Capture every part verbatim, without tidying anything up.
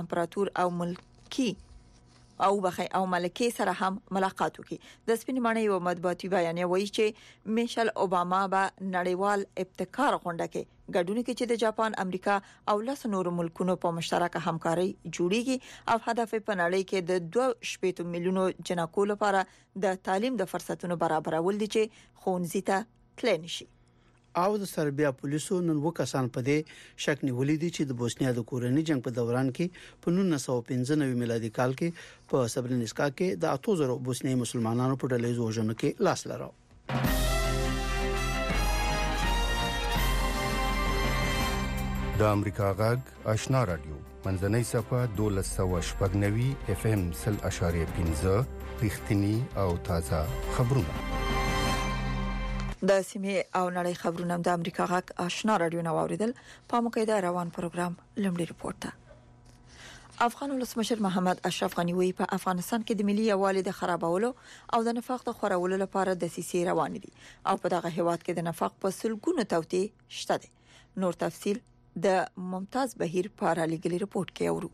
امپراتور او ملکی او بخي او ملکه سره هم ملاقات وکړي. د سپین ماڼۍ یو مطبوعاتي بیان وایي چې میشل اوباما به نړیوال ابتکار غونډه کې ګډون کوي چې د جاپان، امریکا او لاس نور ملکونو په مشترکه همکاري جوړیږي او هدف په نړۍ کې د دوه شپېته میلیونو جنکو لپاره د تعلیم د فرصتونو برابرول دي چې ښوونځي ته تللی نشي. او د سربیا پولیسو نن وکسان په دې شک نیولې دي چې د بوسنیا د کورنۍ جنگ په دوران کې په نولس سوه پنځه نوي میلادي کال کې په سبرنیسکا کې د اته زره بوسنیي مسلمانانو په ډلې وژنو کې لاس لرو. د امریکا غږ آشنا رادیو منځنۍ صفه دولس سوه شپږ نوي اف ام سل اشاریه پنځه رښتینی او تازه خبرونه. د سیمې او نړۍ خبرونه د امریکا غږ آشنا رادیو نو اوریدل. په مقایده روان پروګرام لمړي رپورت ته افغان ولسمشر محمد اشرف غنی وی په افغانستان کې د ملي یووالي د خرابولو او د نفاق د خورولو لپاره د سیسي روان دي او په دغه هیواد کې د نفاق په سلګونو توتې شته دي. نور تفصيل د ممتاز بهیر په را لګلي رپورت کې اورو.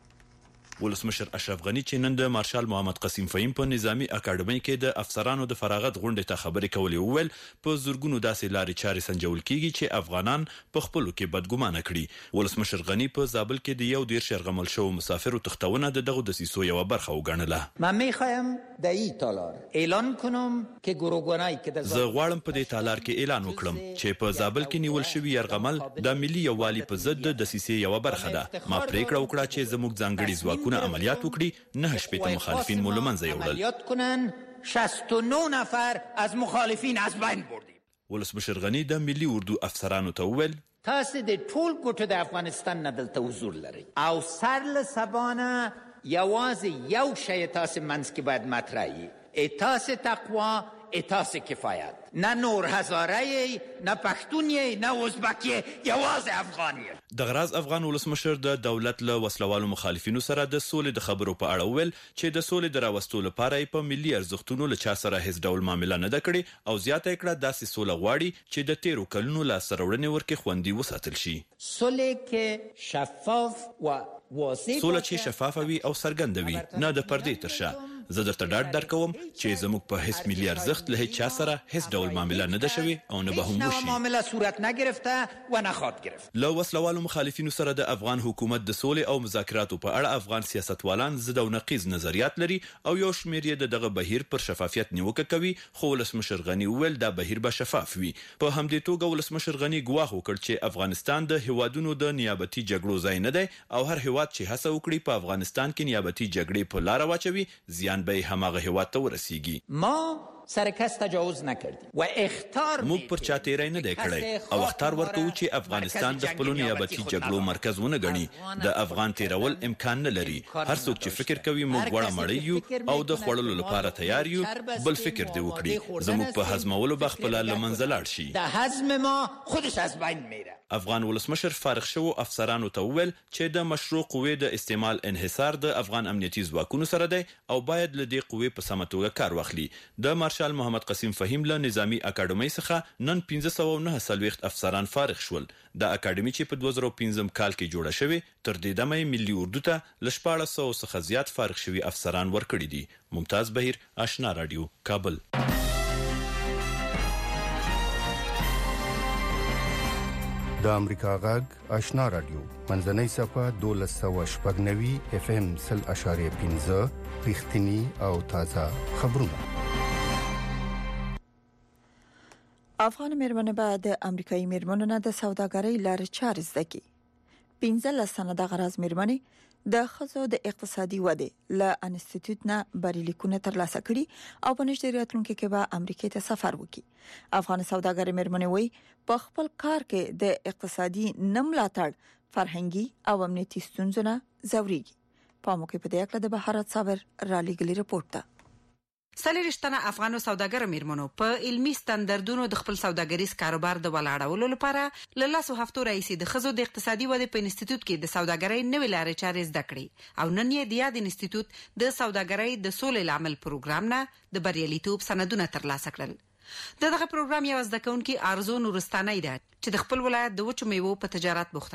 ولسمشر اشرف غنی چې نن د مارشال محمد قسیم فهیم په نظامی اکاډمي کې د افسرانو د فراغت غونډې ته خبرې کولې وویل په زورګونو داسې لارې چارې سنجول کیږي چې افغانان په خپلو کې بدګمانه کړي. ولسمشر غنی په زابل کې د یو ډیر شرغمل شو مسافرو تختونه د دغه د سیسو یو برخه وګڼله. من میخوایم در این تالار اعلان کنم که گروگانایی که در زه غواړم په دې تالار کې اعلان وکړم چې په زابل کې نیول شوی یرغمل د ملي یووالي په ضد د سیسي یو برخه ده. ما پریکړه وکړه چې زموږ ځانګړي ځواک کونه عملیات وکړي. نه شپېته مخالفین مو له منځه یوړل. عملیات کنن شصت و نه نفر از مخالفین از بین بردیم. ولسمشر غنی د ملي اردو افسرانو ته وویل تاسو د ټول ګوټو د افغانستان نه دلته حضور لرئ او سر له سبانه یوازې یو شی تاسو منځ کې باید مطرح وي، احساس تقوا، احساس کفایت. نه نور هزاره نه پښتونی نه ازبکی، یوازې افغانی. د غراز افغان ولسمشر د دولت له وسلوالو مخالفینو سره د سولې د خبرو په اړه وویل چې د سولې د راوستلو لپاره په ملي ارزښتونو له چا سره هیڅ ډول معامله نه ده کړې او زیاته کړه داسې سوله غواړي چې د تیرو کلونو لا سرورنې ورکه خوندي وساتل شي. سولې کې شفاف و واضح سوله چې شفاف وي او څرګند وي، نه د پردې ترشا. زه درته ډاډ درکوم چې زموږ په هیڅ ملي ارزښت له هیڅ چا سره هیڅ ډول معامله نه ده شوی او نه به هم وشي. معامله صورت نگرفته و نخواد گرفت. له وسلوالو مخالفینو سره د افغان حکومت د سولې او مذاکراتو په اړه افغان سیاستوالان ضد او نقیض نظریات لري او یو شمېر یې د دغه بهیر پر شفافیت نیوکه کوي. خو ولسمشر غنی وویل دا بهیر به شفاف وي. په همدې توګه ولسمشر غنی ګواښ وکړ چې افغانستان د هیوادونو د نیابتي جګړو ځای نه دی او هر هیواد چې هڅه وکړي په افغانستان کې نیابتي جګړې په لار واچوي زیان به هماغه هیواد ته ورسیږي. ما سر کس تجاوز نکردیم و اختار موږ پر چا تیری نه دی کړی او اختار ورکوو چې افغانستان د خپلو نیابتي جګړو مرکز ونه ګڼي. د افغان تیرول امکان نه لري. هر څوک چې فکر کوي موږ وړه مړی یو او د خوړلو لپاره تیار یو، بل فکر دی وکړي زموږ په هضمولو به خپل له منځه لاړ شي. د هضم ما خودش از بین میره. افغان ولسمشر فارغ شو افسرانو ته وویل چې د مشروع قوې د استعمال انحصار د افغان امنیتي ځواکونو سره دی او باید له دې قوې په سمه توګه کار واخلي. د مارشال محمد قسیم فهیم له نظامی اکاډمي څخه نن پنځه سوه او نهه څلوېښت افسران فارغ شول. د اکاډمي چې په دوه زره پنځم کال کې جوړه شوې تر دې دمه ملي اردو ته له شپاړس سوو څخه زیات فارغ شوي افسران ورکړي دي. ممتاز بهیر، آشنا رادیو، کابل. د امریکا غږ آشنا رادیو منځنۍ صفه دولس سوه شپږ نوي اف ام سل اشاریه پنځه رښتینی او تازه خبرونه. افغان میرمنې به د امریکایي میرمنو نه د سوداګرۍ لارې چارې زده کړي. پنځلس سنه د غراز میرمنې د ښځو د اقتصادي ودې له انسټیټیوټ نه بریالیتونه ترلاسه کړي او په نږدې راتلونکي کې به امریکا ته سفر وکړي. افغان سوداګر میرمنې وایي په خپل کار کې د اقتصادي نه ملاتړ فرهنګي او امنیتي ستونزو نه ځوريږي. په موقع په دې اړه د بهارت صابر را لګلي رپورت ده. سلیریشتنه افغانو سوداګر میرمنو په علمي ستاندردونو د خپل سوداګریز کاروبار د ولاړولو لپاره له لاسو هفتو راځي د خزو د اقتصادي ودې په انسټیټیوټ کې د سوداګرۍ نوې لارې چارې زده کړې او نن یې د یاد انسټیټیوټ د سوداګرۍ د سولې لامل پروګرام نه د بریالیتوب سندونه ترلاسه کړل. دغه پروګرام یو زده کوونکی ارزو نورستاني ده چې د خپل ولایت د وچو میوو په تجارت بوخته ده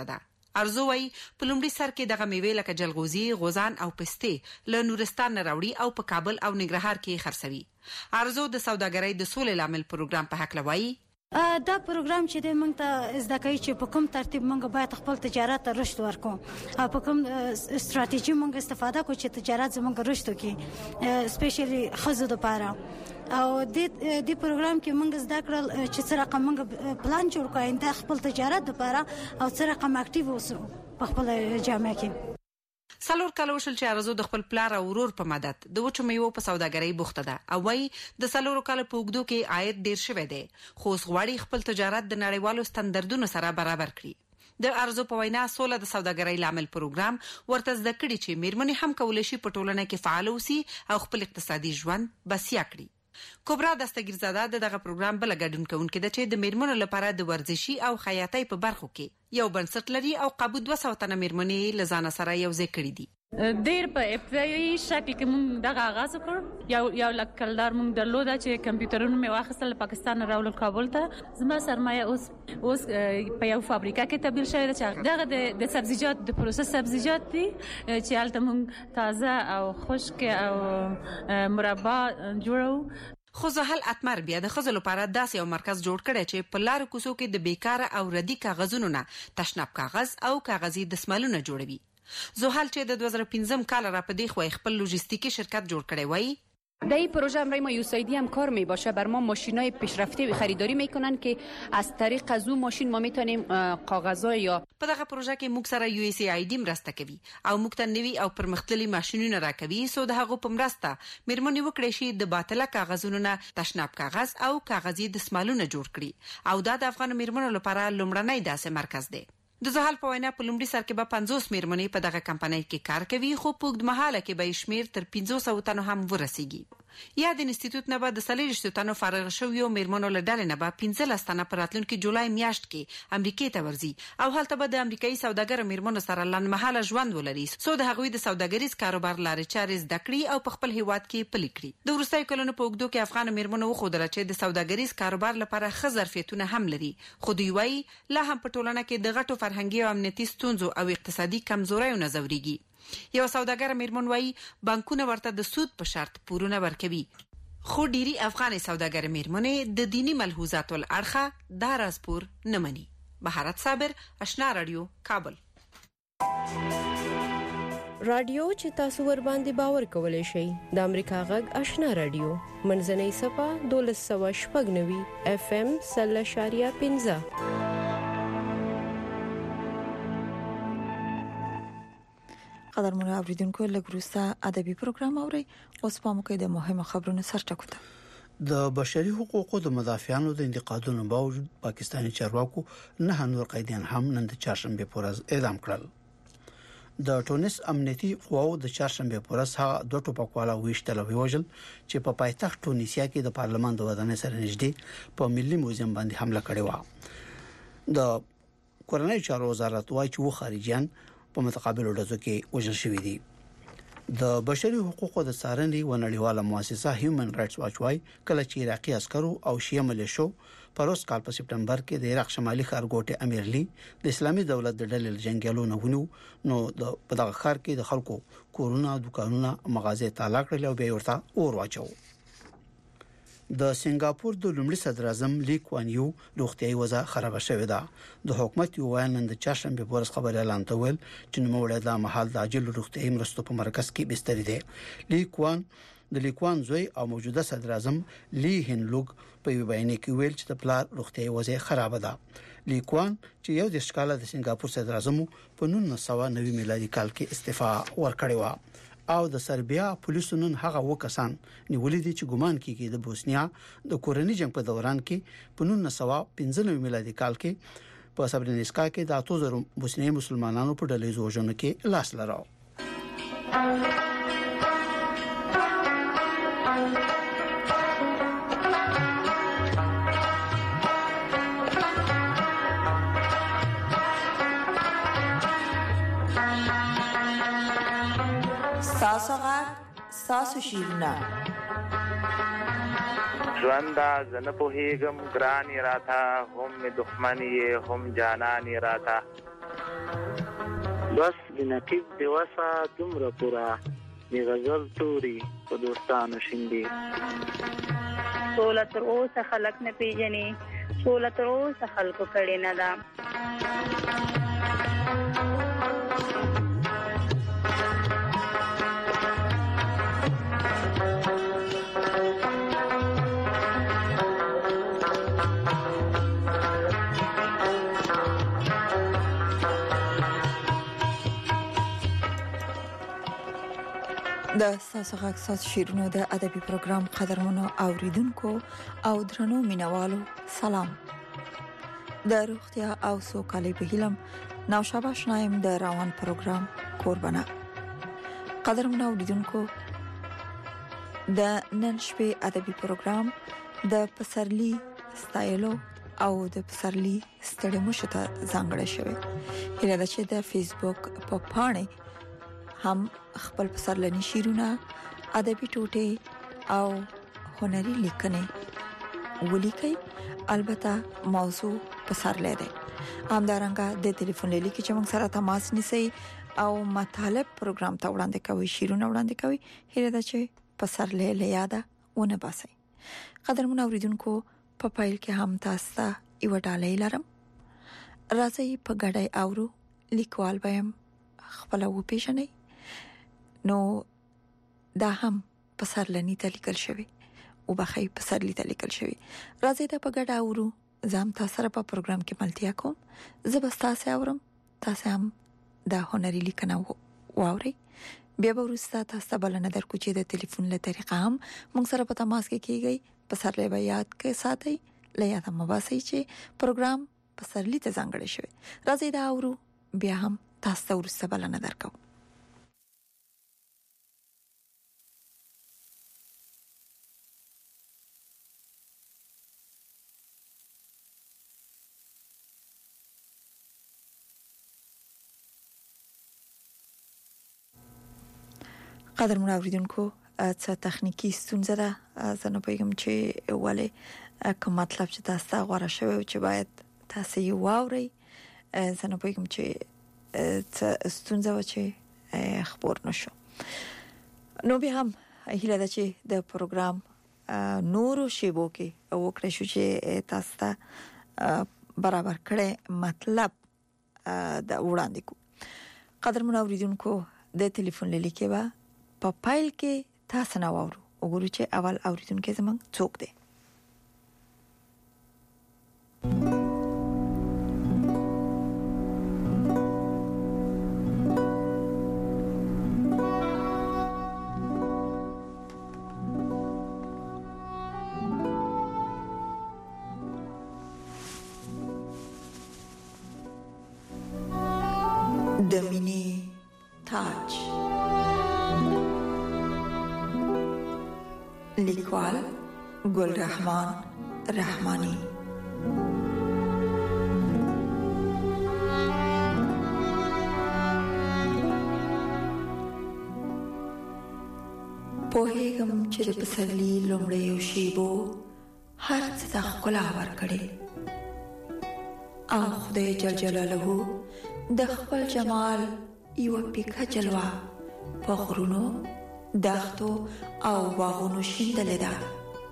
ارزو وای په لومړي سر کې دغه میوې لکه جلغوزي، غوزان او پستې له نورستان نه راوړي او په کابل او ننګرهار کې خرڅوي. ارزو د سوداګرۍ د سولې لامل پروګرام په حق لوي. دا پروګرام چې د موږ ته زده کوي چې په کوم ترتیب موږ باید خپل تجارت ته رشد ورکو او په کوم استراتیژي موږ استفاده کوو چې تجارت زموږ رشد وکړي، سپیشلی ښځو لپاره. او د دې پروګرام کې موږ زده کړل چې څه رقم موږ پلان جوړ کړو د خپل تجارت لپاره او څه رقم اکټیو اوسو په خپل جامعه کې. څلور کاله وشل چې ارزو د خپل پلار او ورور په مدد د وچو میوو په سوداګرۍ بوخته ده او وايي د څلورو کاله په اوږدو کې عاید ډیر شوی دی، خو اوس غواړي خپل تجارت د نړیوالو ستاندردونو سره برابر کړي. د ارزو په وینا سوله د سوداګرۍ لامل پروګرام ورته زده کړي چې میرمنې هم کولای شي په ټولنه کې فعال اوسي او خپل اقتصادي ژوند بسیا کړي. کبرا دستګیرزاده دغه پروګرام بل ګډونکونکو د چې د میرمنو لپاره د ورزشي او خیاطۍ په برخو کې یو بنسټ لري او قابو دوه سوه تنه میرمنې لزان سره یو ځای کړي دي. ډیر په ابتدایي شکل کې موږ دغه آغاز وکړ. یو یو لکلدار موږ درلوده چې کمپیوټرونه مې واخیستل پاکستان راول کابل ته. زما سرمایه اوس اوس په یو فابریکه کې تبدیل شوې ده چې دغه د د سبزیجات د پروسس سبزیجات دي چې هلته موږ تازه او خشک او مربا جوړو. خو زحل اتمر بیا د خزل لپاره داسې یو مرکز جوړ کړی چې په لارو کوڅو کې د بیکاره او ردی کاغذونو نه تشناب کاغذ او کاغذي دسمالونه جوړوي. زحل چې د دوه زره و پنځم کال را په دی خو خپل لوجستیکی شرکت جوړ کړی وای. در این پروژه امرای ما یوسایدی هم کار می باشه. بر ما ماشینای پیشرفته خریداری میکنن که از طریق از اون ماشین ما میتونیم کاغذای یا په دغه پروژه کې موږ سره یو اس ای آی ډی مرسته کوي او موږ ته نوي او پرمختللي ماشينونه راکوي سو د هغه په مرسته میرمنې وکړي شي د باطله کاغذونو نه تشناب کاغذ او کاغذي دسمالونه جوړ کړي او دا د افغان میرمنو لپاره لومړنی داسې مرکز دی. د زحل په وینا په لومړي سر کې به پنځوس میرمنې په دغه کمپنۍ کې کار کوي خو په اوږد مهاله کې به شمیر تر پنځه سوه تنو هم ورسیږي. یا د انسټیټیوټ نه به د څلوېښتو تنو فارغ شویو میرمنو له ډلې نه به پنځلس تنه په راتلونکي جولای میاشت کې امریکې ته ورځي او هلته به د امریکایي سوداګرو میرمنو سره لنډمهاله ژوند ولري څو د هغوی د سوداګریز کاروبار لارې چارې زده کړي او په خپل هیواد کې پلي کړي. د وروستیو کلونو په اوږدو کې افغان میرمنو وښودله چې د سوداګریز کاروبار لپاره ښه ظرفیتونه هم لري خو دوی وایي لا هم په ټولنه کې د غټو فرهنګي او امنیتي ستونزو او اقتصادي کمزوریو نه ځورېږي. یو سوداګر میرمن وایي بانکونه ورته د سود په شرط پورونه ورکوي خو ډيري افغاني سوداګر میرمنې د دینی ملحوظاتو اړخه دا رازپور نه مني. بهارت صابر، آشنا رادیو، کابل. رادیو چې تاسو ور باندې باور کولای شئ د امریکا غږ آشنا رادیو منځنۍ صفه دولس سوه شپږ نوي اف ام سل اشاریه پنځه. قدرمن اوریدونکو لګروسا ادبي پروګرام اوري اوس په موږ د مهمه خبرونو سرټکو ته د بشري حقوقو د مدافعانو د انتقادونو باوجود پاکستاني چارواکو نه نور قیدیان هم نن د چهارشنبه په ورځ اعدام کړل. د ټونس امنیتي قواو د چهارشنبه په ورځ هغه دوه ټوپکوالا ویشتل او وژل چې په پایتخت ټونسیا کې د پارلمان د ودانۍ سره نږدې په ملي موزیم باندې حمله کړې و. د کورنۍ چارو وزارت وايي چې و خارجيان په متقابل ډزو کې وژل شوی دي. د بشري حقوقو د څارنې و نړیواله مؤسسه هیومن رائټس واچ وايي کله چې عراقي عسکرو او شیعه ملیشو پروس کال په سپټمبر کې د عراق شمالي ښارګوټه امیرلی د اسلامي دولت د ډلې جنگیالو نه ونیو نو د په دغه ښار کې د خلکو کورونه، دکانونه، مغازې تالا کړل او بیا ورته اور واچو. د سنگاپور د لومړي صدر اعظم لی کوان یو روغتيایي وضع خراب شوې ده. د حکومت یو ویان د چهارشنبه په ورځ خبر اعلان تول چې نو وړه د محل د عاجل روغتيایي مرستو په مرکز کې بستر دي. لی کوان د لیکوان زوی او موجوده صدر اعظم لی هین لوګ په یو بیان کې ویل چې د پلار روغتيایي وضع خراب ده. لیکوان چې یو د ښکاله د سنگاپور صدر اعظم په نولس سوه نوي میلادي کال کې استعفا ورکړی و او د سربیا پولیسو نن هغه وکسان نیولې دي چې ګومان کیږي د بوسنیا د کورنۍ جنگ په دوران کې په نولس سوه پنځه نوي میلادي کال کې په سبرنیسکا کې د اتو زرو بوسنیي مسلمانانو په ډلې وژنو کې لاس لرو. ساسو غږ ساسو شیرنا ژوند زنه په هیګم ګرانی راته هم دښمنی هم جانانی راته بس د نقیب د وسه دومره پورا د غزل توري په دوستانو شیندي سوله تر اوسه خلک نه پیژني سوله تر اوسه خلکو کړي نه ده د تاسو غاښ شیرونو د ادبي پروګرام قدرمنو اوریدونکو او درنو مینوالو سلام د روغتیا او سوکالۍ په هیله نوشابه شنایم د روان پروګرام قربانه قدرمنو اوریدونکو د نن شپې ادبي پروګرام د پسرلی ستایلو او د پسرلی ستړي مشته ځانګړی شوی هله د چې د فیسبوک په پاڼه هم خپل پسرلنی شیرونه ادبي ټوټه او هنري لیکنې ولیکي البته موضوع پسرلی ده همدارنګه د ټلیفون لیکي چې موږ سره تماس نیسي او مطالب پروګرام ته وړاندې کوي شیرونه وړاندې کوي هله د چې پسرلی له یاده ونه باسي قدرمن اوریدونکو په پایل کې هم تاسو ته یو ډالۍ لرم راځي په ګډای اورو لیکوال بهم خپل و پیژنې نو دا هم پسرلنی ته لیکل شوی او بخای پسرلی ته لیکل شوی راځي د په ګډا اورو زم تاسو سره په پروګرام کې ملتیا کوم زبستا سه اورم تاسو هم د هنري لیکنه واوري بیا به ورسته تاسو بلنه درکو چې د ټلیفون له طریقه هم موږ سره په تماس کې کیږي پسرلی به یاد کې ساتي لیا ته مباسي چې پروګرام پسرلی ته ځانګړی شوی راځي دا اورو بیا هم تاسو ورسته بلنه درکو قدر مون اوریدونکو څه تخنیکی ستونزه ده زنه پیغام چې وله کوم مطلب چې تاسو غوړه شوی او چې باید تاسو یې واوري زنه پیغام چې څه ستونزه و چې خبر نشو نو به هم هیله ده چې د پروګرام نورو شیبو کې او کړی شو چې تاسو ته برابر کړي مطلب د وړاندې کو قدر مون اوریدونکو د ټلیفون لیکي با په پایل کې تاسو نه وورو وګورئ چې اول اوریدونکو زمنګ څوک دی د مینې تاج لیکوال گل رحمان رحمانی پوهیږم چې د پسرلی لومړی شیبو هر څه د ښکلا ورکړي او خدای جل جلاله د خپل جمال یو پیکه جلوه په غرونو دښتو او باغونو شیندلې ده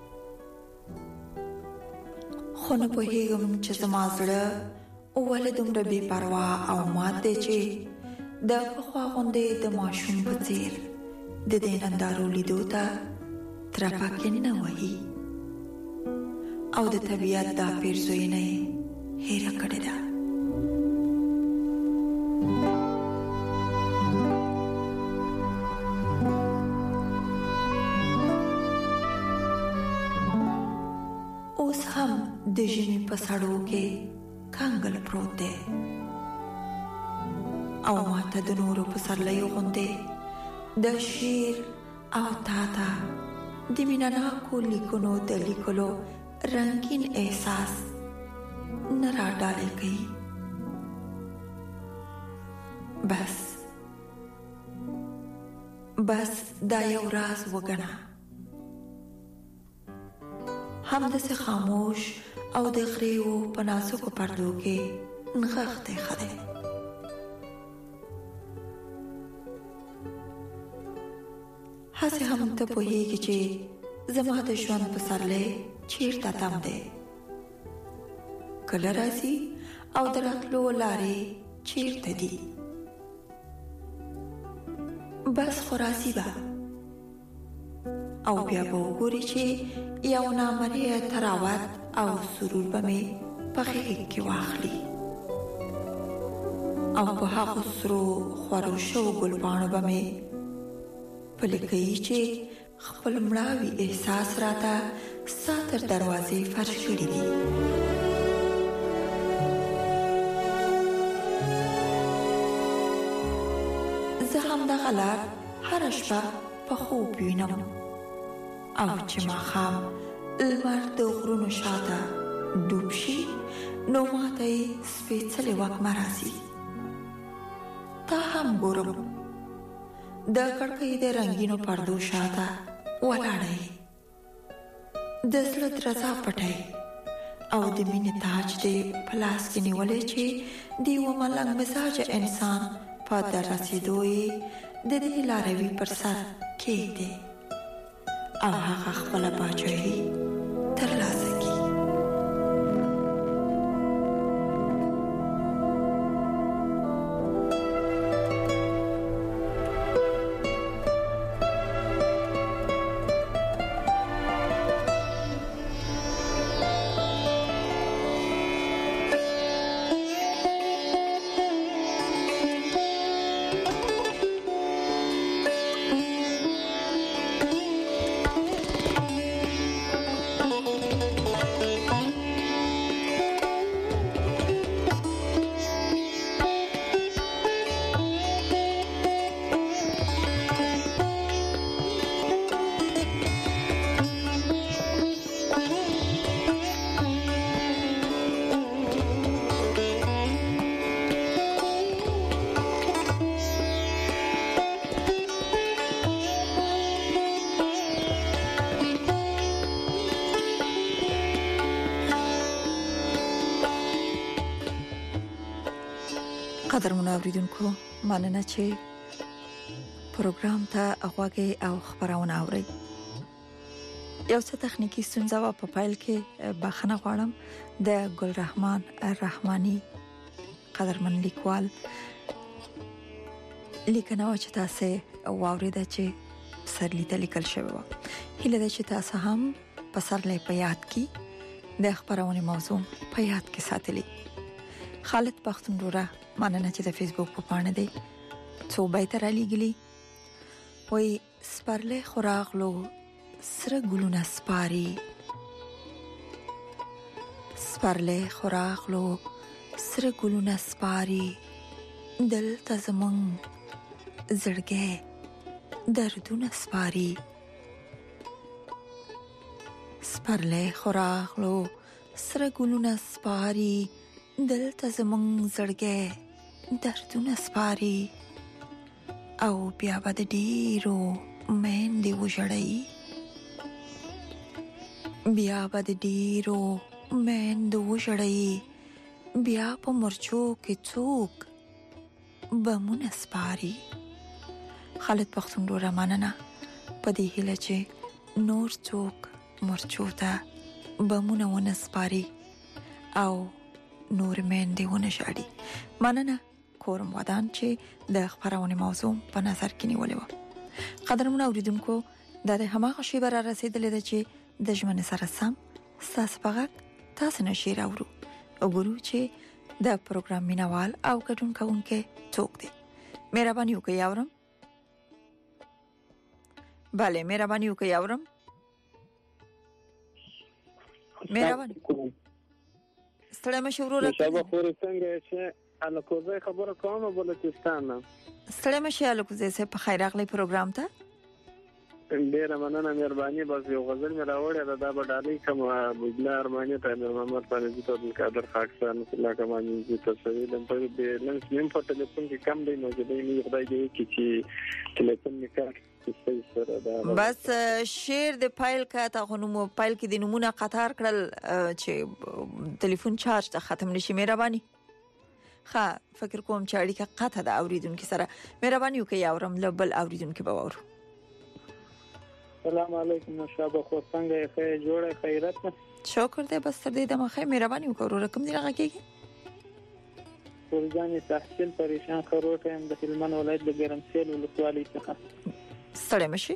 خو نه پوهیږم چې زما زړه ولې دومره بې پروا او مات دی چې د پخوا غوندې د ماشوم په څیر د دې نندارو لیدو ته ترپکې نه وهي او د طبیعت دا پیرزوینه یې هېره کړې ده اوس هم د ژمي په سړو کې کانګل پروت دی او ماته د نورو پسرلیو غوندې د شیر او تاتا د میناناکو لیکونو د لیکلو رنگین احساس نه را ډالې کوي بس بس دا یو راز وګڼه هم دسې خاموش او د غریو په نازکو پردو کې نغښتی ښه دی هڅه هم ته پوهیږي چې زما د ژوند په سرلې چیرته تم دی، کله راځي او دراتلو لارې چیرته دي. بس خراسي به او بیا به وګوري چې یو نامریه تراوت او سرور به مې په غېږ کې واخلي او په هغو سرو خورو شوو ګلپاڼو به مې پلي کوي چې خپل مړاوي احساس راته ستا تر دروازې فرش کړي دي. زه همدغه لار هره شپه په خوب وینم او چې ماښام لمر د غرونو شاته ډوب شي نو ماته یې سپېڅلې وږمه راځي. تا هم ګورم د کړکۍ د رنګینو پردو شاته ولاړه یې، د زړه درزا پټی او د مینې تاج دې په لاس کې نیولی چې د یوه ملنګ مزاجه انسان په در رسېدو یې د دې لاروي پر سر کېږدې او هغه خپله پاچاهي ترلاسه کړي. قدرمن اوریدونکو، مننه چې پروګرام ته غوږی او خبرونه اورئ. یو څه تخنیکی ستونزه و په پایل کې بخښنه غواړم د ګل رحمان رحماني قدرمن لیکوال لیکنه و چې تاسو واوریده چې سرلیته لیکل شوی و. هیله ده چې تاسو هم په سرلې په یاد کې د خبرونه موضوع په یاد کې ساتلی. خالد پختون روره مننه چې د فیسبوک په پاڼه دی څو بیت را لګلی وای سپرلې خوراغلو سره ګلونه سپاری، سپرلې خوراغلو سره ګلونه سپاری، دلته زمون زړګې دردونه سپاری. سپرلې خوراغلو سره ګلونه سپاری، دلته زمون زړګې دردونه سپاری. او بیا به د ډیرو میندې وژړی، بیا به د ډیرو میندې وژړی، بیا په مرچو کې څوک بمونه سپاری. خالد پختون ډوره مننه په دې هیله چې نور څوک مرچو ته بمونه ونه سپاری او نور میندې ونه ژاړي. مننه کورم ودان چې د خبرونه موضوع په نظر کې نیولې و. قدرمن اوریدونکو، د هماغه شی بر رسیدلې ده چې د ژوند سره سم تاسو په تاسو نشي راوړو. وګورو چې د پروګرام مینوال او ګډون کوونکې څوک دي. مهرباني وکړئ اورم. bale مهرباني وکړئ اورم. مهرباني ستړی مشه وروره. شابه خوري څنګه چې الکوزه خبره کوم بلوچستان. ستړی مشه الکوزه سه په خیر اغلی پروګرام ته. ډیره مننه، مهرباني. بس یو غزل مې راوړی دا د بډالۍ کوم بجلا ارماني ته محمد فارزي ته د قادر خاکسان الله کماني دې تسوي د په دې لنس نیم په ټلیفون کې کم دی نو دې نه خدای دې کې چې ټلیفون کې کار بس شیر د فایل کا ته غنمو فایل کې د نمونه قطار کړل چې ټلیفون چارج ته ختم نشي. مهرباني ښه فکر کوم چې اړیکه قطع ده اوریدونکو سره. مهرباني وکړئ اورم لبل اوریدونکو به وورو. السلام علیکم شابه خو څنګه ښه جوړه خیرت شکر دې بس تر دې د مخه مهرباني وکړو رقم دی راغږیږي ورځاني تحصیل پریشان خروټه هم د هلمند ولایت د ګرمسیل ولسوالۍ څخه ستړي مشي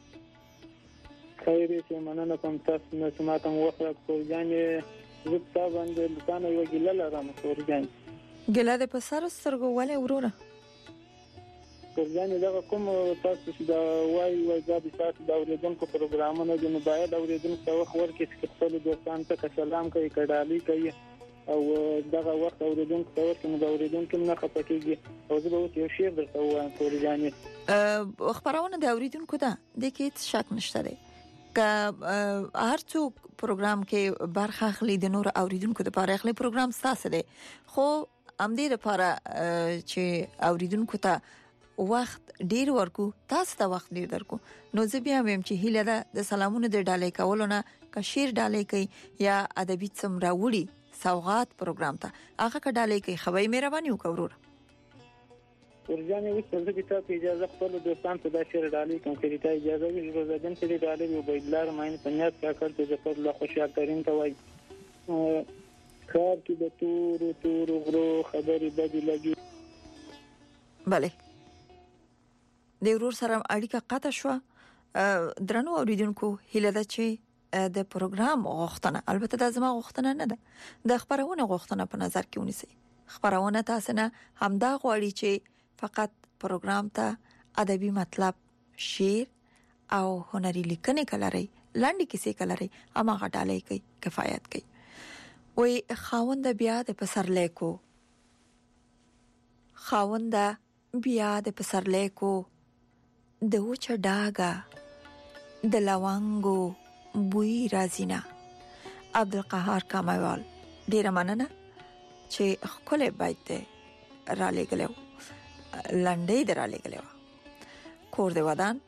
خیر دې مننه کوم تاسو نه سماته وخت ورځاني زه تاسو باندې لکانو یو ګیله لرم ورځاني ګیله دې په سر سترګو ولې وروره ورځاني دا کوم تاسو چې دا وای وای دا د تاسو د اوریدونکو پروګرامونه د موبایل اوریدونکو خو ورکې چې خپل دوستان ته سلام کوي کډالي کوي او دغه وخت اوریدونکو ته ورته د اوریدونکو نه خپکیږي او زه به یو شی درته وایم ورځاني خبرونه د اوریدونکو ده د کې شک نشته دی که هر څوک پروګرام کې برخه اخلي د نور اوریدونکو لپاره اخلي پروګرام ستاسو دی خو ام دې لپاره چې اوریدونکو ته وخت ډیر ورکو تاسو ته وخت ډیر درکو نو زه بیا ویم چې هیله ده د سلامونو د ډالۍ کولو نه که شیر ډالۍ کوي یا ادبي څومره وړي سوغات پروګرام ته هغه کډالې کوي خوي مهرباني وکړو ورځاني وستل د کتاب اجازه خپل دوستان ته د شیر ډالې کوم کړي ته اجازه وي روزادن کې ډالې یو بيدلار ماین پنځه کا کړ ته په الله خوشاله کریم ته وای خار کې د تور تور غرو خبرې بدی لګي bale د ورور سره اړیکه قطع شو درنو اوریدونکو هیله ده چې د پروګرام غوښتنه البته د زما غوښتنه نه ده د خبرونه غوښتنه په نظر کې ونیسئ خبرونه تاسو نه همدا غواړي چې فقط پروګرام ته ادبي مطلب شعر او هنري لیکنې کلري لاندې کیسې کلري اما غټالې کوي کفایت کوي وې خاوند بیا د پسرلې کو خاوند بیا د پسرلې کو د وچ ډاګه د لوانګو بوی رازینا عبدالقهار کاموال ډیر مننه چې خپل بیت را لګلو لنډې در لګلو کور دی ودان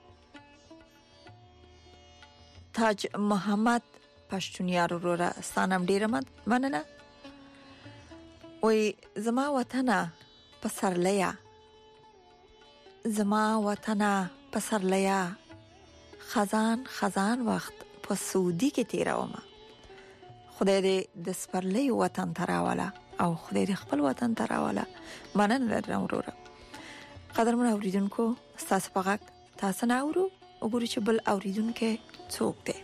تاج محمد پښتونیار وروره ستانم ډیر مننه وې زما وطن پسرلیا زما وطن پسرلیا خزان خزان وخت په سعودي کې تیراومه خدای دې د سپرلې وطن تراواله او خدای دې خپل وطن تراواله مننه درنه وروره قدرمن اوریدونکو تاسو په غږ تاسو نه اورو وګورئ چې بل اوریدونکو څوک دی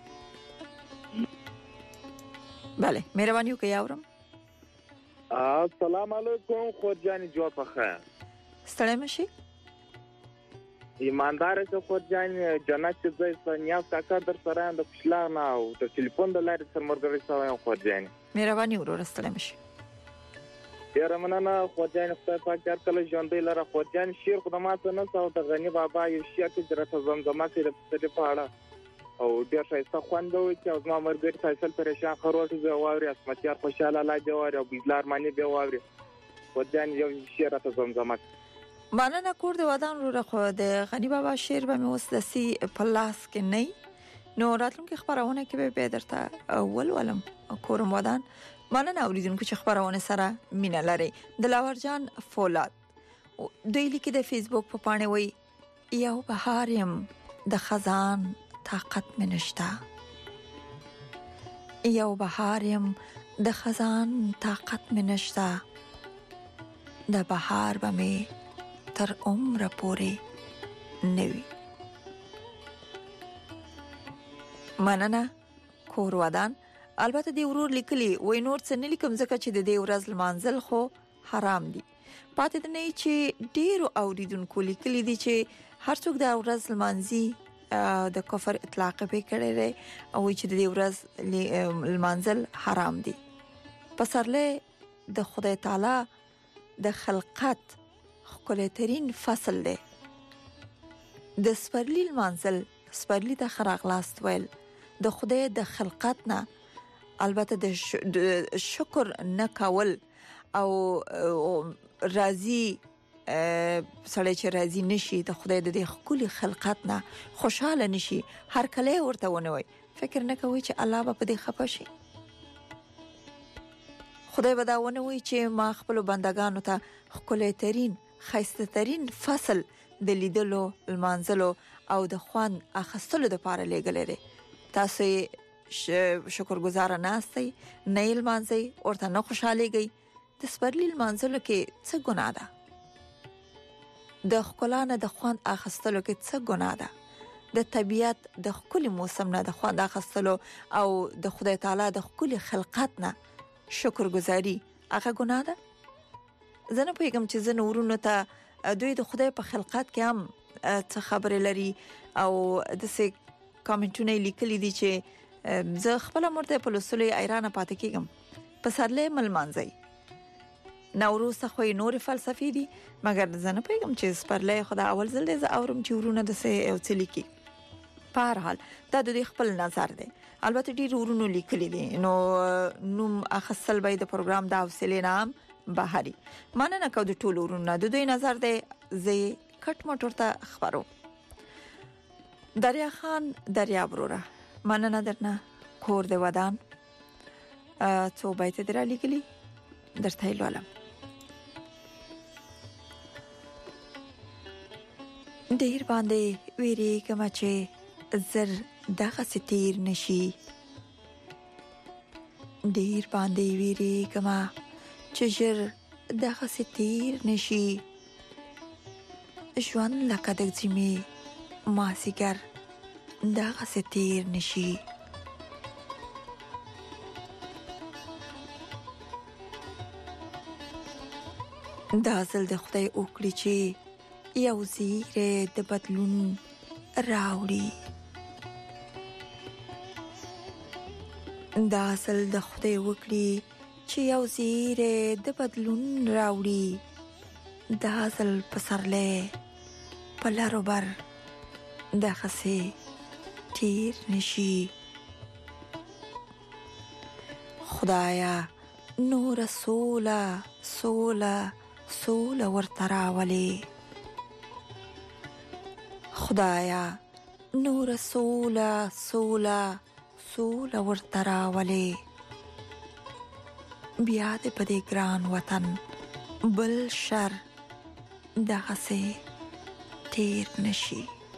bale مهرباني وکړئ اورم السلام علیکم خو جان جوړ پخه ستړی مشي ایماندار څه خو جان جنت زې سنیا کاکا در سره د پښلا نه او د ټلیفون د لارې سره مرګري سره خو جان مهرباني وروره ستړی مشي ډیر مننه خو جان خدای پاک هر کله ژوندې لره خو جان شیر خدمات نه ساو د غنی بابا یو شی چې درته زمزمه کې د پټه پاړه او ډیر ښایسته خوندو چې از ما مرګري فیصل پریشان خروټ زه واوري اسمتیار خوشاله لا جوړ او بيزلار معنی به واوري خو جان یو شی راته زمزمه مننه کور د ودان رو خو د غنی بابا شعر به موسلسي پلاس کې نه نو راتلونکي خبرونه کې به درته اول ولم کورم ودان مننه اوریدونکو چې خبرونه سره مینه لري د لاور جان فولاد دوی لیکي د فیسبوک په پاڼه وای یو بهارم د خزان طاقت منشتا یو بهارم د خزان طاقت منشتا د بهار به می تر عمر پورې نوي مننه کور ودان البته دی ورور لیکلی وای نور څه نه لیکم ځکه چې د دې ورځ لمانځل خو حرام دي پاتې نه چې ډیرو اوریدونکو لیکلی دي چې هر څوک د ورځ لمانځي د کفر اطلاق به کړی دی او چې د دې ورځ لمانځل حرام دي پسرله د خدای تعالی د خلقت خلقترین فصل دی د سپرلی منزل سپرلی د خراغلاست ویل د خدای د خلقت نه البته د شکر نه کول او راضي سړی چې راضي نشي د خدای د دې خولي خلقت نه خوشاله نشي هر کله ورته ونوي فکر نه کوي چې الله به په دې خپه شي خدای به دا ونوي چې ما خپل بندگانو ته خولترین خیسته ترین فصل د لیدلو المانځلو او د خوان اخستلو لپاره لګلې دي. تاسو شکرګزار ناستئ نه المانځي ورته نه خوشاليږي. د سپرلی المانځلو کې څه ګناه ده؟ د خپلانه د خوان اخستلو کې څه ګناه ده؟ د طبيعت د خپل موسم نه د خوان اخستلو او د خدای تعالی د خپل خلقت نه شکرګزاري هغه ګناه ده؟ زه نه پوهیږم چې زه نورونو ته دوی د خدای په خلقت کې هم څه خبره لري او د څه کامنټونه لیکلي دي چې زه خپل مرته په لوسلې ایران پاتې کېږم. په سرلې ملمانځي نوروز خو نور فلسفي دي مګر زه نه پوهیږم چې سپرلې خدا اول ځل زه اورم چې ورونه د څه او څه لیکي. په هر حال دا د خپل نظر دی. البته ډیر ورونو لیکلي دي نو نوم اخصل به د پروګرام دا حوصله نام بهاري مننه کو د ټولو ورونو د دوی نظر دی. زه کټ موټر ته خبرو. دریا خان دریا بروره مننه درنه کور د ودان څو بیت درا لیکلي درته لولم. ډیر باندې ویری کما چې زر دغه ستیر نشي. ډیر باندې ویری کما چې زر دغه ستیر نشي. ژوند لکه د زمي ماسیګر دغه ستیر نشي. دا ځل د خدای وکړي چې یو زیره د بدلون راوړي. دا ځل د خدای وکړي چې یو زیره د بدلون راوړي. دا ځل پسرله په لارو بر د خسي تیر نشي. خدایا نور سولا سولا سولا ورتراولي. خدایا نور سولا سولا سولا ورتراولي. بیا دې په دې ګران وطن بل شر دغه سي تیر نشي.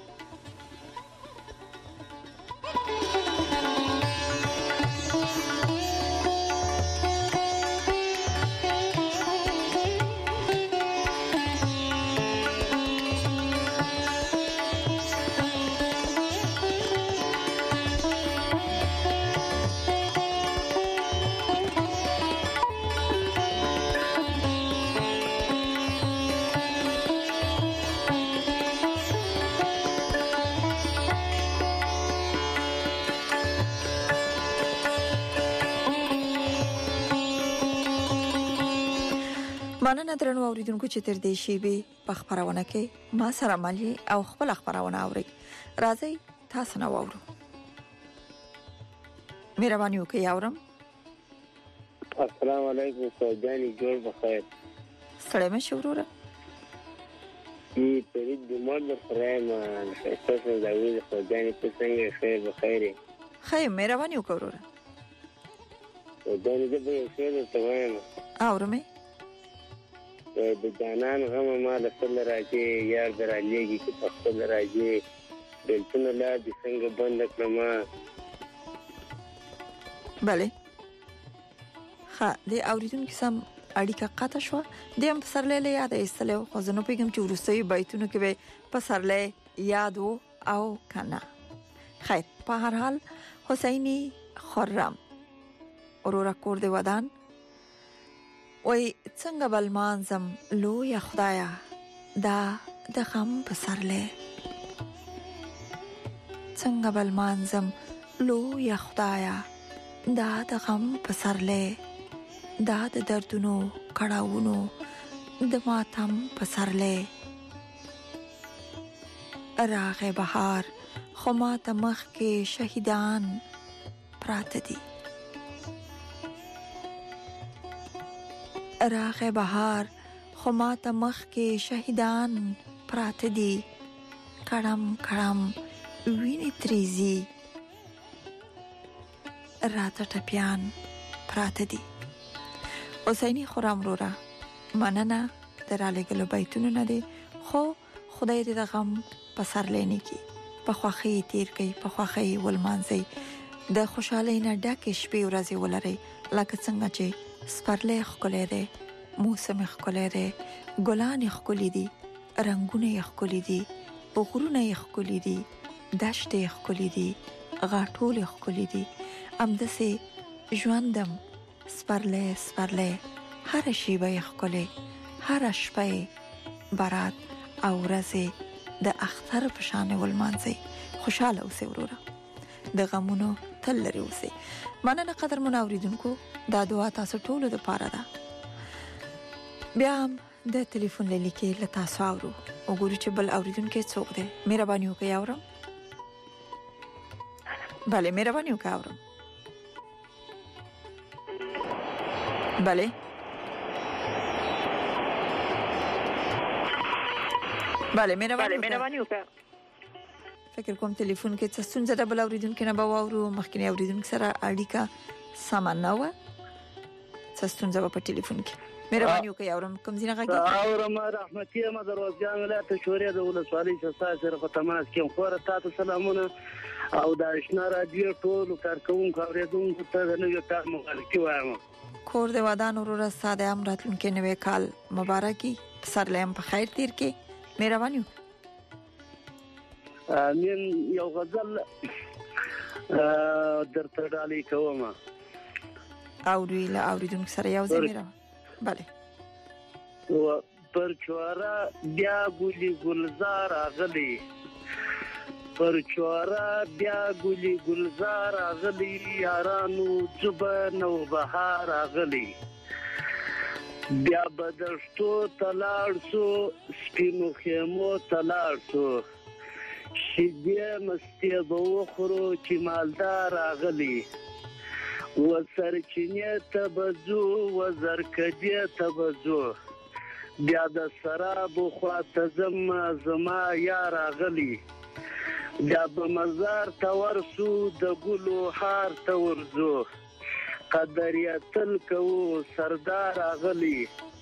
مننه درنو اوریدونکو چې تر دې شی به په خبرونه کې ما سره مالي او خپل خبرونه اوري. راځي تاسو نه وورو. مهرباني وکړئ اورم. السلام علیکم سوجانی جوړ بخیر. سلام شوروره. ای پرید د مال فرام تاسو دا وی سوجانی په څنګه خیر بخیر. خیر مهرباني وکړه. سوجانی دې په خیر ته وایم. اورم. د جانان غم مال سره راځي یار درالېږي چې په خپل راځي دلته لا د څنګه بند کړم. bale ها د اوریدونکو سم اړیکه قطع شو. د هم پسرلې یاد ایستلو خو زه نو پیګم چې ورسوي بایتونو کې به پسرلې یاد او کنه. خیر په هر حال حسینی خرم اورورا کور دی ودان وای څنګه بلمانزم لو یا خدایا دا د غم پسرلې. څنګه بلمانزم لو یا خدایا دا د غم پسرلې. دا د دردونو کړهونو د ماتم پسرلې. راغه بهار خو ما ته مخ کې شهیدان پراته دي. راغه بهار خو ما ته مخ کې شهیدان پراته دي. کړم کړم ویني تریزي راته ټپيان پراته دي. حسینی خرام رورا مننه دراله ګلو بیتونو نه دي خو خدای دې د غم په سرلینی کې په خوخي تیر کوي په خوخي ولمانځي د خوشحالۍ نه ډکه شپې ورځې ولري لکه څنګه چې سپرلې خولې ده موسم خولې ده ګلان خولې دي رنگونه خولې دي غرونه خولې دي دشت خولې دي غاټول خولې دي امدسه ژوندم سپرلې سپرلې هر شی به خولې هر شپه برات او ورځې د اختر په شان ولمانځي خوشاله اوسې وروره د غمونو تل لري اوسې مننه قدر منوریدونکو دا دعا تاسو ټول د پاره ده بیا هم د ټلیفون لیکي له تاسو اورو وګورئ چې بل اوریدونکو څوک دی مهرباني وکړئ اورم bale مهرباني وکړئ اورم bale bale مهرباني وکړئ فکر کوم ټلیفون کې څه ستونزه ده بل اوریدونکو نه به واورو مخکینی اوریدونکو سره اړیکه سم نه و څه ستونزه په ټلیفون کې مهرباني وکړئ اورم کوم ځای نه غږی اورم رحمتي ما دروازګان ولایت شوري د ولسوالۍ څخه سره په تماس کې خور تاسو سلامونه او د آشنا رادیو ټول کارکونکو اوریدونکو ته د نوې کال مبارکي وایم کور د ودان ورور ساده امرات لونکو نوې کال مبارکي سرلم په خیر تیر کې مهرباني امين یو غزل درته ډالۍ کوم اوري لا اوریدونکو سره یو ځای میرا bale و پر چوارا بیا ګولي ګلزار اغلی پر چوارا بیا ګولي ګلزار اغلی یارانو زبر نو بهار اغلی بیا بدرشتو تلاړ سو سپینو خیمو تلاړ سو شیدې مستی به وخورو چې مالدار اغلی وسرچینه تبزو وزرکدی تبزو بیا د سراب خواته زم زما یار غلی بیا په مزار تورسو د ګلو حار تورزو قدریتل کو سردار غلی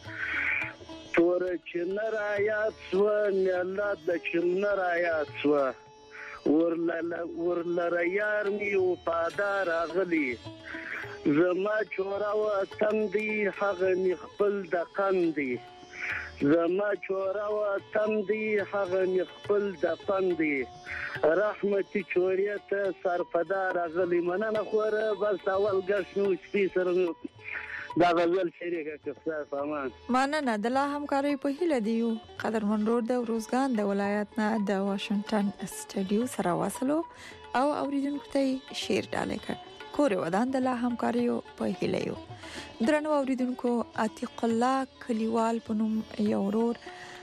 تور چنر آیات سو ملت د چنر آیات سو ورل ورل یار می وفادار غلی زما چورا و تندي هغه مخبل د قندي زما چورا و تندي هغه مخبل د قندي رحمتي چوریت سرپدار غلی مننه خوره بس اول غشنو سپیسر دا غزل شریکه کفصه فامان مننه د لا همکاري په هیله دیو قدرمن روډ د روزګان د ولایت نه د واشنگټن سټډیو سره واصلو او اوریدونکو ته شیر ډالې کړ کور ودان د لا همکاریو په هیله یو درنو اوریدونکو عتیق الله کلیوال پنوم یو ورور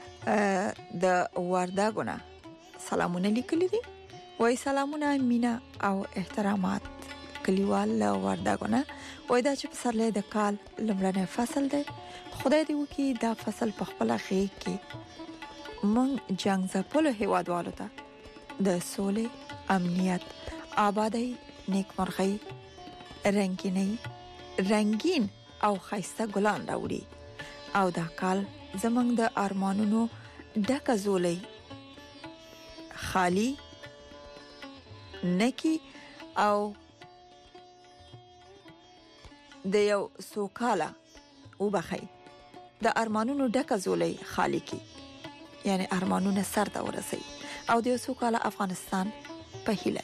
د ورداګونه سلامونه لیکلي دي وای سلامونه مینا او احترامات کلیوال له ورداګونه وای دا چې په سرلې د کال لمړنی فصل دی خدای دې وکي دا فصل په خپل خې کې مونږ جنگ زپلو هیوادوالو ته د سولې امنیت آبادی نیکمرغي رنگینی رنگین او خیسته ګلان راوړي او دا کال زمنګ د ارمانونو ډکه زولې خالی نکی او د یو سوکاله وبخي د ارمانونو ډکه زولې خالی کی یعنی ارمانونه سر ته ورسي او د یو سوکاله افغانستان په هیله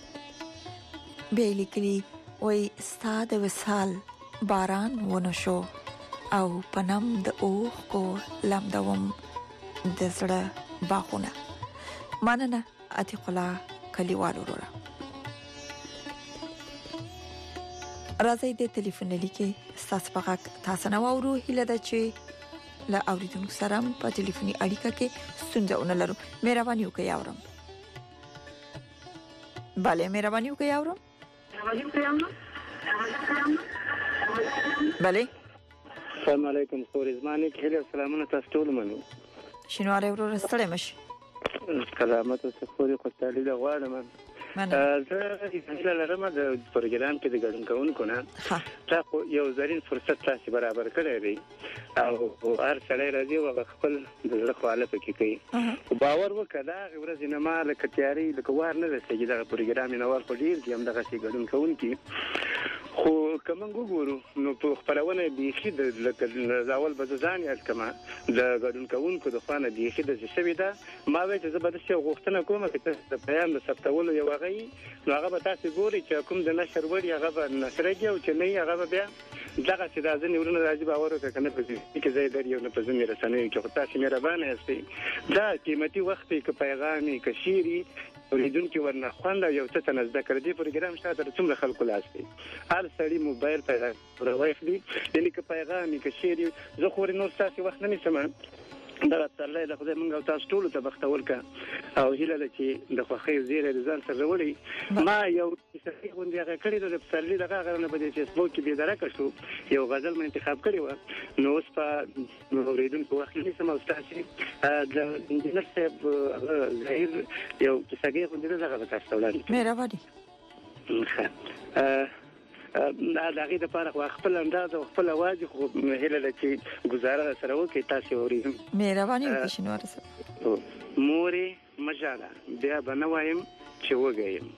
بیلیکلی وی ستاد وسال باران ونشو او پنم د اوخ کو لمدوم د زړه باغونه مننه عتیق الله کلیوال وروره راځي د ټلیفون لیکي تاسو په تاسو نو ورو هله د چې لا اوریدونکو سره په ټلیفوني اړیکه کې ستونزه ونلرو مهرباني وکړئ اورم bale مهرباني وکړئ اورم bale السلام علیکم خورزمانه کله سلامونه تاسو ټول منو شنواره ورور ستړي مش سلامت او سفوري قطالي د غواړم زه هیله لرم د پروګرام کې د ګډون کوونکو نه تاسو یو ځرین فرصت تاسو برابر کړی دی او هر سړی راځي او خپل د زړه خواله پکې کوي باور وکړه دا ورځ نه ما لکه تیاری لکه وار نه رسېږي دا پروګرام نه ور پډیر چې هم دغه شي ګډون کوونکي خو کوم وګورو نو په خبرونه بيخي د زاول بززان یاد کما د ګډون کوونکو د خانه بيخي د شوی دا ما وې چې زبر شي غوښتنه کوم چې د بیان د ثبتولو یو غي نو هغه به تاسو ګوري چې کوم د نشر وړي هغه به نشرږي او چې نه هغه بیا دغه چې د ځنې ورونه راځي باور وکړه کنه په دې کې ځای لري او نه په ځنې رسنۍ کې تاسو مهربانه یاستئ دا قیمتي وخت کې پیغامي کشيري اوریدونکو ورنه خوند یو څه تنه زده کړ دې پروګرام شاته څومره خلکو لاسته هر سړی موبایل پیدا راوښلي یعنی که پیغامي کشيري زه خو نور تاسو وخت نه نشم دا تعالی له خدای مونږ تاسو ټول ته بختول کا او هیله لکه د خوخي زیره د ځان سره وړي ما یو څه غونډه هغه کړی د پسرلی دغه غرنه په فیسبوک کې به درکه شو یو غزل مې انتخاب کړی و نو اوس په اوریدونکو وخت نه سم او تاسو د انجنیر صاحب ظاهر یو څه غونډه دغه تاسو وړاندې مهرباني دا دغه د پاره خپل انداز او خپل आवाज خو هله لچې گزاره سره وکي تاسو اوریدم مهرباني وکړئ شنوار سره موري مجاله بیا بنوایم چې وګایم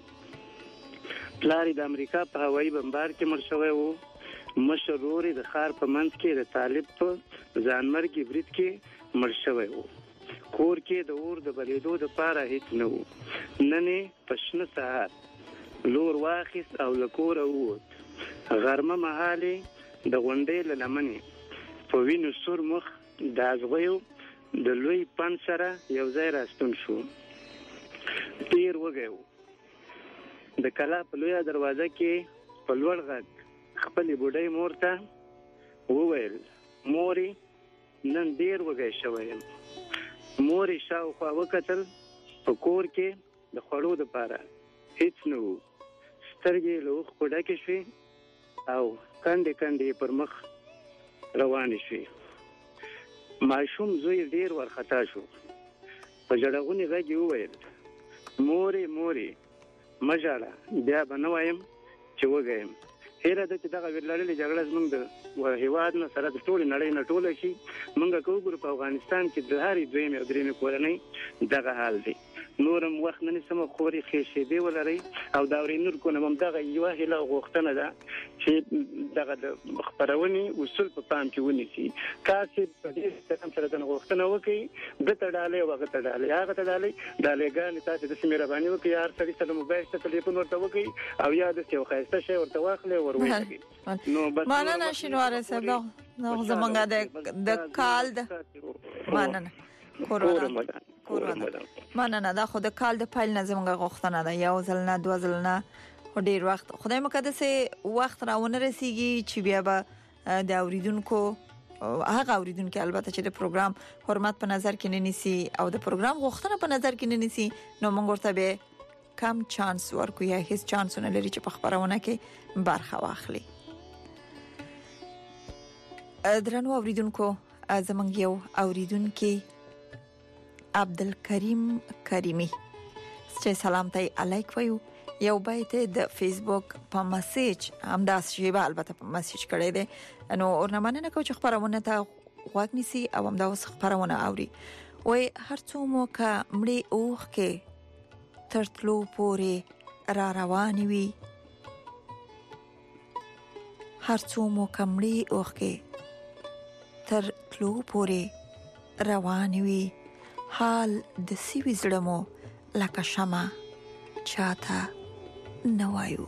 پلاری د امریکا په هوایي بمبار کې مړ شوی وو مشروري د خار په منځ کې د طالب په ځانمرګي برید کې مړ شوی وو کور کې د اور د بلیدو د پاره هیڅ نه وو نن پښنه سهار لور واخیس او لکور ووت غرمه مهاله د غونډې لمنې په وینو سور مخ د ازغیو د لوی پن سره یو ځای راستون شو تیر وګیو د کلا په لوی دروازه کې په لوړ غږ خپل بوډۍ مور ته وویل موري نن ډیر وګی شوم موري شاوخوا وکتل په کور کې د خړو د پاره هیڅ نو سترګې له خو ډکې شوې او کندې کندې پر مخ روانې شوې ماشوم زوی ډیر ورخطا شو په جړغونې غږ وویل موري موري مجاله بیا به نه وایم چې وګایم هیله ده چې دغه ویرلړلې جګړه زموږ د هیواد نه سره د ټولې نړۍ نه ټوله شي موږ کوو په افغانستان کې د هرې دویمې او درېیمې کورنۍ دغه حال دی نورم وخت نه سم خوري خېشې دی ولري او دا ورینور کوم هم دغه یو هله غوښتنه ده چې دغه د خبرونې اصول په پام کې ونیسي کاسې په دې څنګه سره د غوښتنه وکي د تړالې او غته تړالې هغه تړالې د لګان تاسو د سیمرباني وکي هر څړي سره موبایل ته ټلیفون ورته وکي او یا د یو خاصه شی ورته واخلې ورولې نو بس مانه شنوار صاحب نو زمونږه د کال د مانه کورونا کورونا مانه دا خو د کال د پایل نه زمونږه غوښتنه ده یو ځل نه دوه ځل نه ډیر وخت خدای مقدس وخت راونه رسیږي چې بیا به د اوریدونکو هغه اوریدونکو البته چې د پروګرام حرمت په نظر کې نه نیسي او د پروګرام غوښتنه په نظر کې نه نیسي نو موږ ورته به کم چانس ورکو یا هیڅ چانس نه لري چې په خبرونه کې برخه واخلي درنو اوریدونکو زمونږ یو اوریدونکو عبدالکریم کریمی چې سلام ته الایک وایو یو بیت د فیسبوک په میسج همداس شیبه البته په میسج کړی دی نو اورنمنه نه کو چې خبرونه ته غوږ نیسي او همدا اوس خبرونه اوري وای هر څو مو کا مړي اوخ کې ترتلو پورې را روان وي هر څو مو کا مړي اوخ کې ترتلو پورې روان وي حال د سیوی زړمو لکه شمع چاته نوایو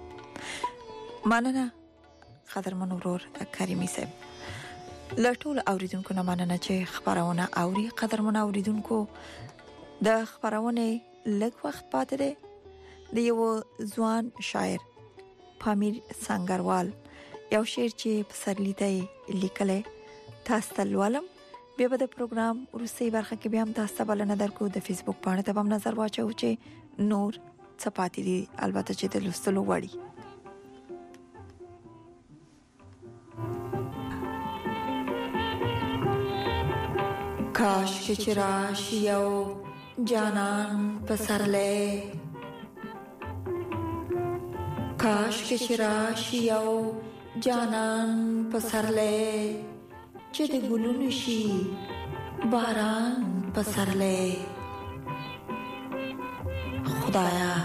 مننه قدرمن ورور کریمی صاحب لټول اوریدونکو نه مننه چې خبرونه اوري قدرمن اوریدونکو د خبرونه لږ وخت پاتې دی د یو ځوان شاعر پامیر سنگروال یو شعر چې په سرلیته لیکل تاسو ته ولوم بیا به د پروګرام ورسې برخه کې بیا هم تاسو ته بلنه درکو د فیسبوک باندې ته هم نظر واچو چې نور صفاتی دي البته چې د لوستلو وړي کاش چې راشي یو جانان پسرلې کاش کې چراشي او جانان پسرلې چې د ګلونو شي باران پسرلې خدایا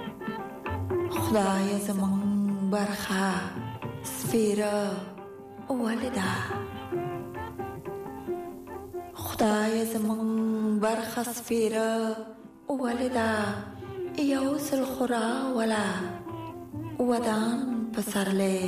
خدایا زمون برخه سفیره والدا خدایا زمون برخه سفیره والدا یو سل خورا ولا ودان پسرلې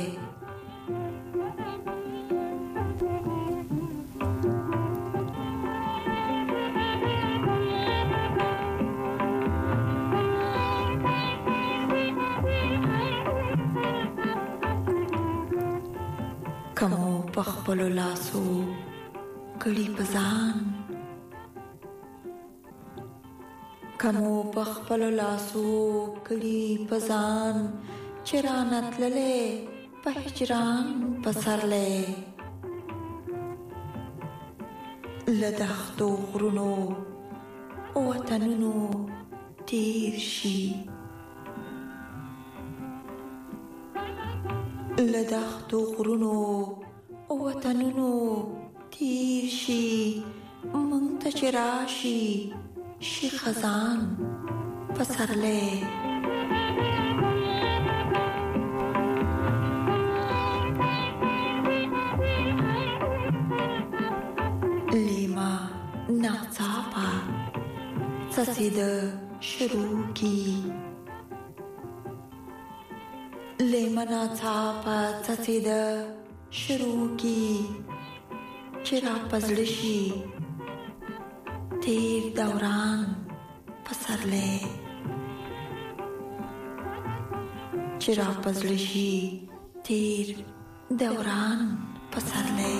کمو پخپلو لاسو کړي پزان کمو پخپلو لاسو کړي پزان چرانت لله په هجران پسرلې لدختو غرونو وطنونو تیر شي لدختو غرونو وطنونو تیر شي منتج راشي شي خزان پسرلې لیما ناڅاپه څڅېد شروع کی لیما ناڅاپه څڅېد شروع کی چرا پزړشي تیر دوران پسرلې چرا پزړشي تیر دوران پسرلې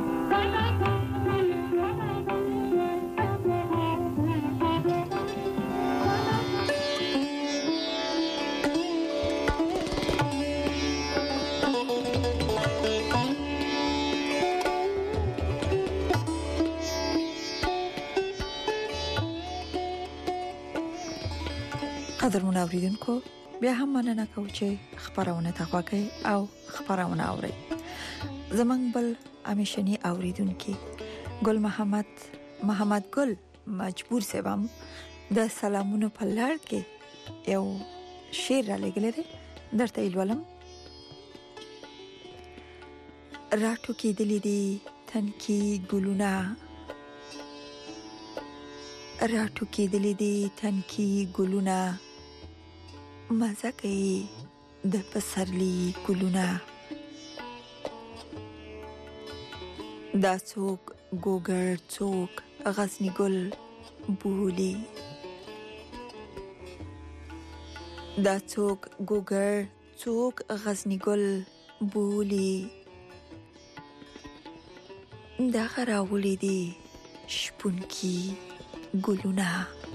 قدرمن اوریدونکو بیا هم مننه کوم چې خبرونه تاوکي او خبرونه اوري زمنګ بل امیشنی اوریدونکو ګل محمد محمد ګل مجبور سبم د سلامونو په لړ کې یو شعر را لګلره درته ویلم راټو کې دلی دي تنکی ګلونا راټو کې دلی دي تنکی ګلونا مزه کوي د پسرلی ګلونه دا څوک ګوګر څوک غزنی ګل بولی دا څوک ګوګر څوک غزنی ګل بولی دا غراولې دي شپونکی ګلونه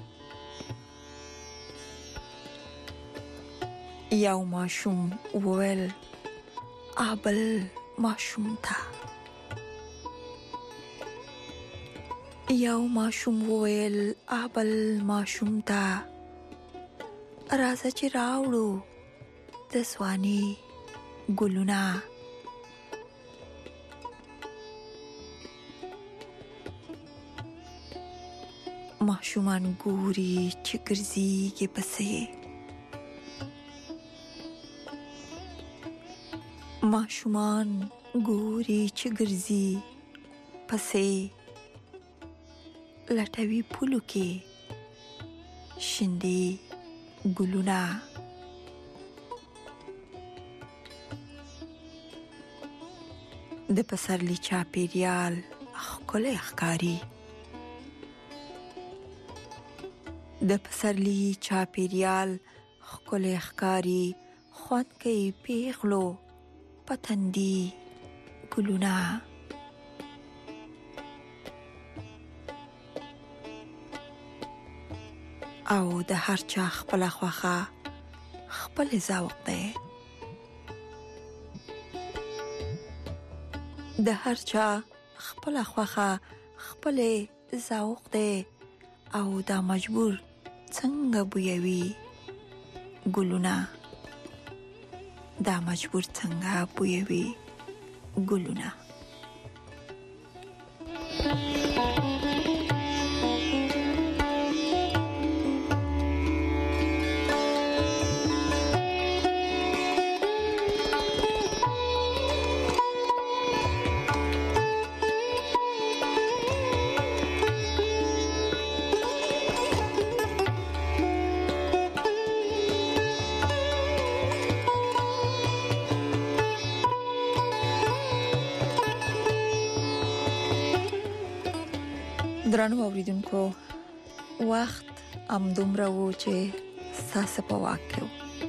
یو ماشوم وویل ابل ماشوم تا یو ماشوم وویل ابل ماشوم تا راځه چې راوړو د سوانی ګلونه ماشومان ګوري چې ګرځيږي پسې ماشومان ګوري چې ګرځي پسې لټوي پلو کې شندې ګلونه د پسرلی چاپیریال ښکلی ښکاري د پسرلی چاپیریال ښکلی ښکاري خوند کوي پیغلو پتندي ګلونه او د هر چا خپل خوخه خپل ذوق دی د هر چا خپل خوخه خپل ذوق دی او دا مجبور څنګه بویوي ګلونه دا مجبور څنګه بویوي ګلونه. درنو اوریدونکو، وخت ام دومره و چې ساسه په واکو.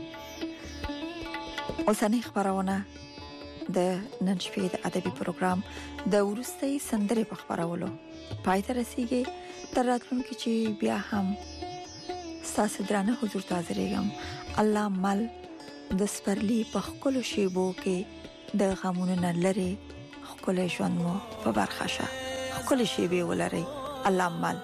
اوسنۍ خبرونه د نن شپې د ادبي پروګرام د ورستۍ سندرې په خبرولو پای ته رسیږي. تر راتلونکي چې بیا هم ساسه درانه حضور ته حاضرېږم. الله مل د سپرلی په خپل شیبو کې د غمونو نه لري خپل ژوند مو په برخه شه. خپل شیبې ولري الله مل.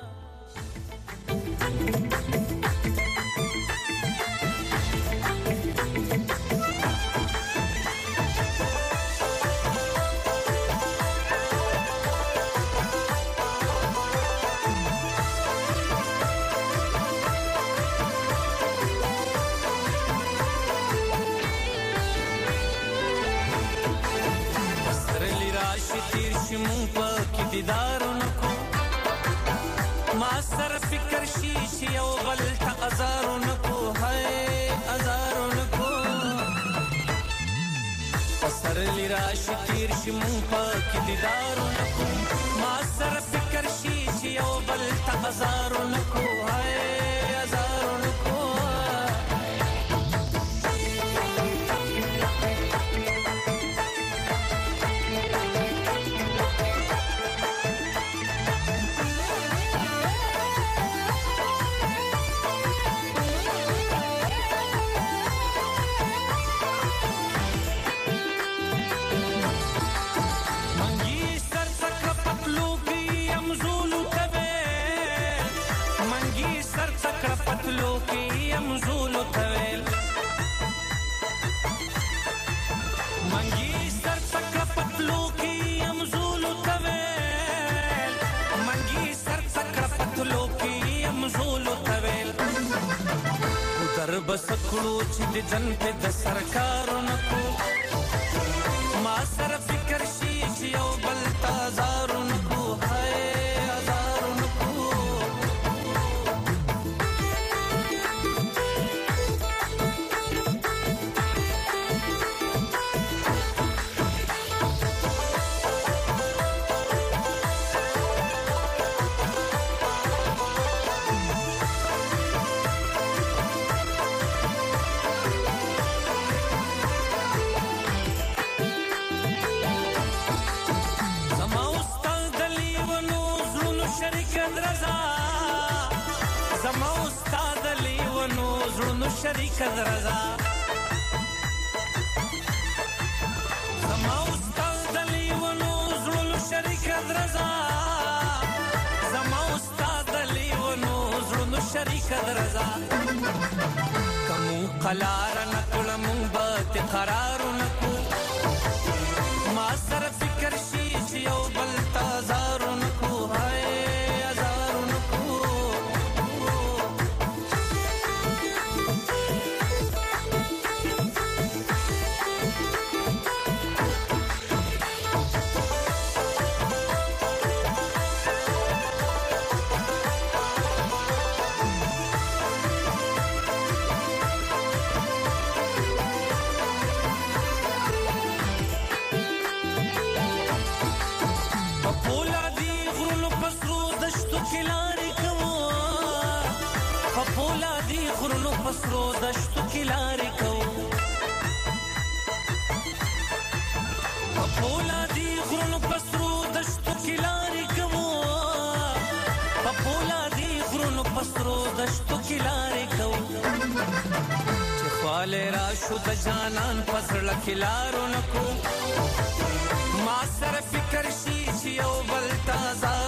بس کړو چې د جن په د سرکارونو کو ما سره فکر شي چې یو بل تازارونو کو هاي هزارونو کو شریک درزا زما استاد دلی ونو زړو شریک درزا زما استاد دلی ونو زړو شریک درزا کوم قلار نکړم بت قرار نکو ما سره فکر شي چې یو بل تازار نکو هاي هزار نکو پسرو دشتو کی لارې کوو په پولادي غرونو پسرو دشتو کی لارې کوو په پولادي غرونو پسرو دشتو کی لارې کوو چې خواله راشو د جانان پسړه کی لارو نکو ما سره فکر شي چې یو بل تازه